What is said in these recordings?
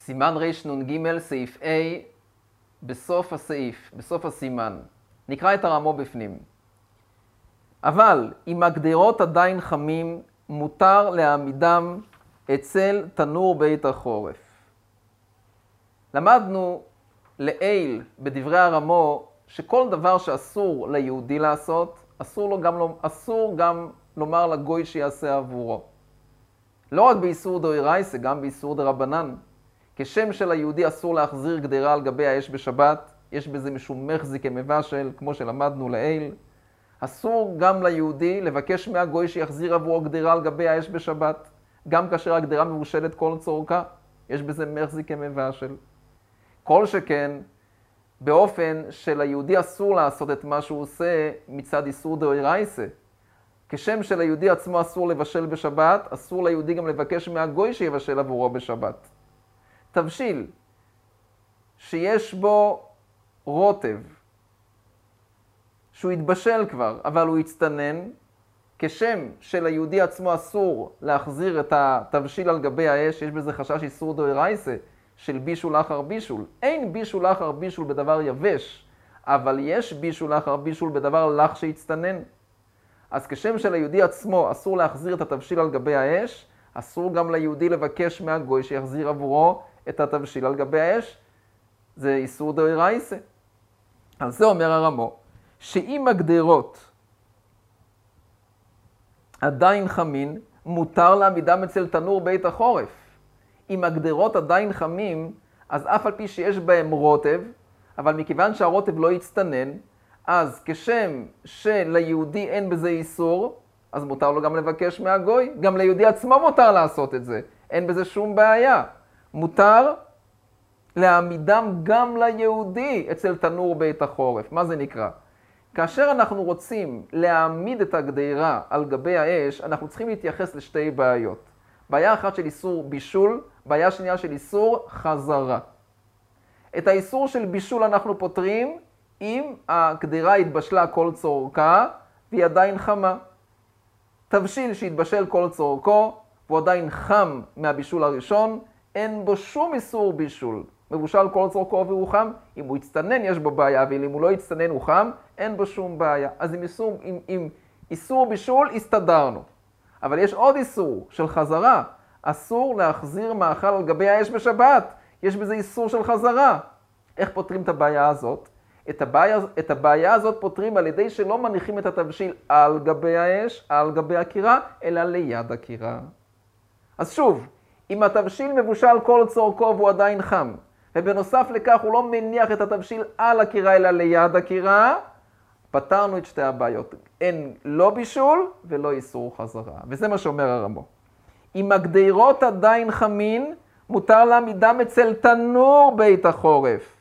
סימן רנ"ג, סעיף A, בסוף הסעיף, בסוף הסימן. נקרא את הרמו בפנים. אבל אם הגדרות עדיין חמים, מותר להעמידם אצל תנור בית החורף. למדנו לעיל בדברי הרמו שכל דבר שאסור ליהודי לעשות, אסור גם לומר לגוי שיעשה עבורו. לא רק באיסור דאורייתא, גם באיסור דרבנן. כשם של היהודי אסור להחזיר גדרה על גבי האש בשבת, יש בזה משום מחזיק כמבשל, כמו שלמדנו לעיל. אסור גם ליהודי לבקש מהגוי שיחזיר עבורו גדרה על גבי האש בשבת, גם כאשר הגדרה מבושלת כל צורכה, יש בזה מחזיק כמבשל. כל שכן, באופן שליהודי אסור לעשות את מה שהוא עושה מצד איסור דאורייתא. כשם שליהודי עצמו אסור לבשל בשבת, אסור ליהודי גם לבקש מהגוי שיבשל עבורו בשבת. תבשיל שיש בו רוטב, שהוא התבשל כבר, אבל הוא הצטנן, כשם שליהודי עצמו אסור להחזיר את התבשיל על גבי האש, יש בזה חשש איסור דאורייתא של בישול אחר בישול. אין בישול אחר בישול בדבר יבש, אבל יש בישול אחר בישול בדבר לח שהצטנן. אז כשם שליהודי עצמו אסור להחזיר את התבשיל על גבי האש, אסור גם ליהודי לבקש מהגוי שיחזיר עבורו את התבשיל על גבי האש. זה איסור דאורייתא. על זה אומר הרמו, שאם הגדרות עדיין חמין, מותר להעמידם אצל תנור בית החורף. אם הגדרות עדיין חמים, אז אף על פי שיש בהם רוטב, אבל מכיוון שהרוטב לא יצטנן, אז כשם שליהודי אין בזה איסור, אז מותר לו גם לבקש מהגוי. גם ליהודי עצמו מותר לעשות את זה. אין בזה שום בעיה. מותר להעמידם גם ליהודי אצל תנור בית החורף. מה זה נקרא? כאשר אנחנו רוצים להעמיד את הגדרה על גבי האש, אנחנו צריכים להתייחס לשתי בעיות. בעיה אחת של איסור בישול, בעיה שנייה של איסור חזרה. את האיסור של בישול אנחנו פותרים אם הגדרה התבשלה כל צורכה והיא עדיין חמה. תבשיל שהתבשל כל צורכו והוא עדיין חם מהבישול הראשון, אין בו שום איסור בישול. מבושל כל צורכו והוא חם, אם הוא יצטנן יש בו בעיה, ואם הוא לא יצטנן הוא חם, אין בו שום בעיה. אז עם איסור בישול הסתדרנו. אבל יש עוד איסור של חזרה. אסור להחזיר מאכל על גבי האש בשבת. יש בזה איסור של חזרה. איך פותרים את הבעיה הזאת? את הבעיה הזאת פותרים על ידי שלא מניחים את התבשיל על גבי האש, על גבי הקירה, אלא ליד הקירה. אז שוב, אם התבשיל מבושל כל צורכו והוא עדיין חם, ובנוסף לכך הוא לא מניח את התבשיל על הקירה אלא ליד הקירה, פתרנו את שתי הבעיות. אין לא בישול ולא איסור חזרה. וזה מה שאומר הרמו. אם הגדרות עדיין חמין, מותר להעמידם אצל תנור בית החורף.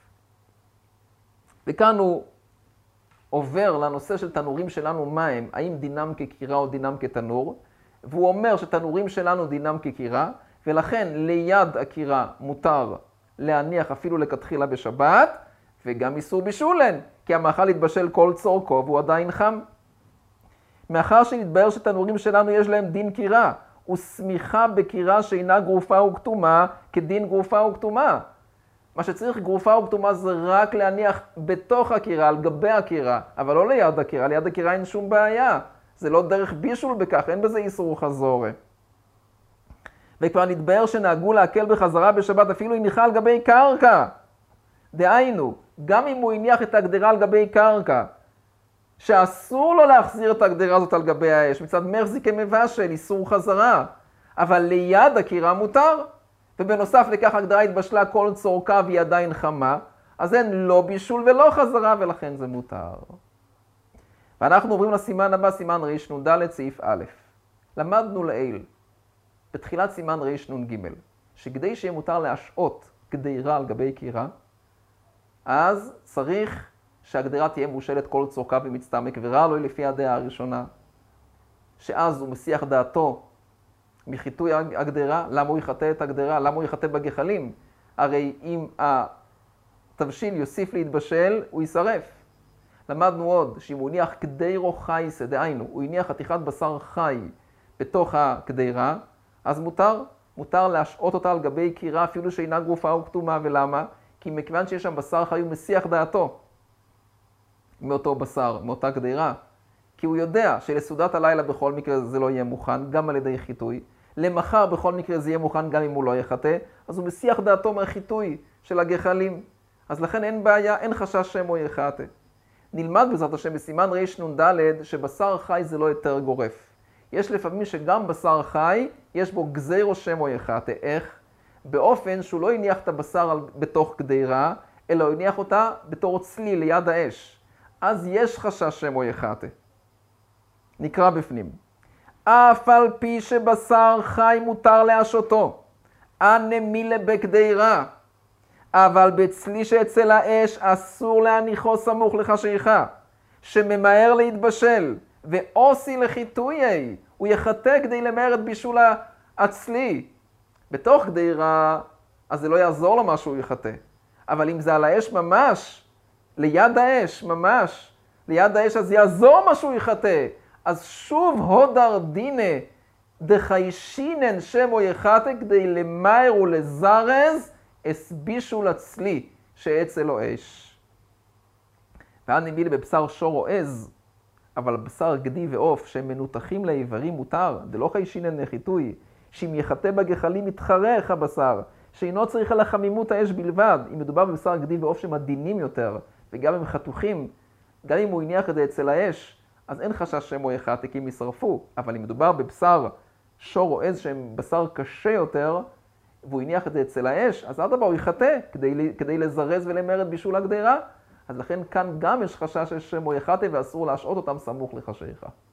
וכאן הוא עובר לנושא של תנורים שלנו מה הם, האם דינם כקירה או דינם כתנור, והוא אומר שתנורים שלנו דינם כקירה, ולכן ליד הקירה מותר להניח אפילו לכתחילה בשבת, וגם איסור בישולן, כי המאכל התבשל כל צורכו והוא עדיין חם. מאחר שנתבהר שתנורים שלנו יש להם דין קירה, וסמיכה בקירה שאינה גרופה וכתומה כדין גרופה וכתומה. מה שצריך גרופה וכתומה זה רק להניח בתוך הקירה, על גבי הקירה, אבל לא ליד הקירה. ליד הקירה אין שום בעיה. זה לא דרך בישול בכך, אין בזה איסור חזורה. וכבר נתבהר שנהגו להקל בחזרה בשבת אפילו הניחה על גבי קרקע. דהיינו, גם אם הוא הניח את הגדרה על גבי קרקע, שאסור לו להחזיר את הגדרה הזאת על גבי האש, מצד מחזיק כמבשל, איסור חזרה. אבל ליד הקירה מותר. ובנוסף לכך הגדרה התבשלה כל צורכה והיא עדיין חמה, אז אין לא בישול ולא חזרה ולכן זה מותר. ואנחנו עוברים לסימן הבא, סימן רנ"ד, סעיף א'. למדנו לעיל, בתחילת סימן רנ"ג, שכדי שיהיה מותר להשעות גדרה על גבי קירה, אז צריך שהגדרה תהיה מבושלת כל צורכה ומצטמק, ורע לו לפי הדעה הראשונה, שאז הוא מסיח דעתו מחיתוי הגדרה. למה הוא יחטא את הגדרה? למה הוא יחטא בגחלים? הרי אם התבשיל יוסיף להתבשל, הוא יישרף. למדנו עוד שאם הוא הניח קדירו חייסה, דהיינו, הוא הניח חתיכת בשר חי בתוך הקדירה, אז מותר. מותר להשעות אותה על גבי קירה אפילו שאינה גרופה או כתומה, ולמה? כי מכיוון שיש שם בשר חי הוא מסיח דעתו מאותו בשר, מאותה גדירה. כי הוא יודע שלסעודת הלילה בכל מקרה זה לא יהיה מוכן, גם על ידי חיטוי. למחר בכל מקרה זה יהיה מוכן גם אם הוא לא יחטא, אז הוא מסיח דעתו מהחיטוי של הגחלים. אז לכן אין בעיה, אין חשש שמו יחטא. נלמד בעזרת השם בסימן רנ"ד שבשר חי זה לא יותר גורף. יש לפעמים שגם בשר חי יש בו גזירו שמו יחטא. איך? באופן שהוא לא הניח את הבשר בתוך גדירה, אלא הוא הניח אותה בתור צלי ליד האש. אז יש חשש שמו יחטא. נקרא בפנים. אף על פי שבשר חי מותר להשעותו, הנמילה בגדירה, אבל בצלי שאצל האש אסור להניחו סמוך לחשיכה, שממהר להתבשל, ועושי לחיטויי, הוא יחטא כדי למהר את בישול הצלי. בתוך גדירה, אז זה לא יעזור לו מה שהוא יחטא. אבל אם זה על האש ממש, ליד האש ממש, ליד האש, אז יעזור מה שהוא יחטא. אז שוב הודר דינא דחיישינן שמו יחטא כדי למהר ולזרז הסבישו לצלי שאצל לו אש. והנמילה בבשר שור או עז, אבל בשר גדי ועוף שהם מנותחים לאיברים מותר, דלא חיישינן לחיטוי, שאם יחטא בגחלים יתחרך הבשר, שאינו צריך על החמימות האש בלבד. אם מדובר בבשר גדי ועוף שהם עדינים יותר, וגם הם חתוכים, גם אם הוא הניח את זה אצל האש, אז אין חשש שמו יחטא כי הם ישרפו. אבל אם מדובר בבשר שור או עז שהם בשר קשה יותר, והוא הניח את זה אצל האש, אז עד הבא הוא יחטא כדי לזרז ולמהר את בישול הגדירה. אז לכן כאן גם יש חשש שמו יחטא ואסור להשעות אותם סמוך לחשיכה.